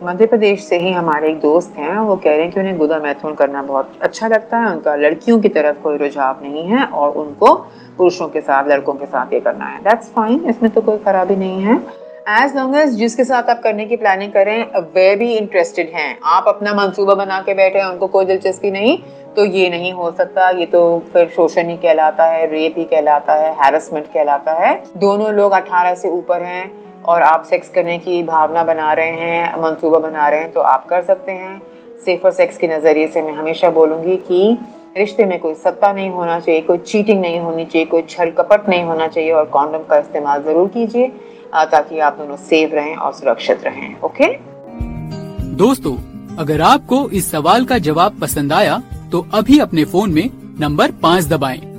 मध्य प्रदेश से ही हमारे एक दोस्त हैं, वो कह रहे हैं कि उन्हें गुदा मैथुन करना बहुत अच्छा लगता है, उनका लड़कियों की तरफ कोई रुझाव नहीं है और उनको पुरुषों के साथ, लड़कों के साथ ये करना है। दैट्स फाइन, इसमें तो कोई खराबी नहीं है, एज लॉन्ग एज जिसके साथ आप करने की प्लानिंग करें वे भी इंटरेस्टेड हैं। आप अपना मंसूबा बना के बैठे हैं, उनको कोई दिलचस्पी नहीं, तो ये नहीं हो सकता। ये तो फिर शोषण ही कहलाता है, रेप ही कहलाता है, हैरेसमेंट कहलाता है। दोनों लोग 18 से ऊपर हैं और आप सेक्स करने की भावना बना रहे हैं, मंसूबा बना रहे हैं, तो आप कर सकते हैं। सेफर सेक्स के नज़रिए से मैं हमेशा बोलूँगी कि रिश्ते में कोई सत्ता नहीं होना चाहिए, कोई चीटिंग नहीं होनी चाहिए, कोई छल कपट नहीं होना चाहिए और कॉन्डम का इस्तेमाल ज़रूर कीजिए ताकि आप दोनों सेफ रहें और सुरक्षित रहें। ओके दोस्तों, अगर आपको इस सवाल का जवाब पसंद आया तो अभी अपने फोन में नंबर 5 दबाएं।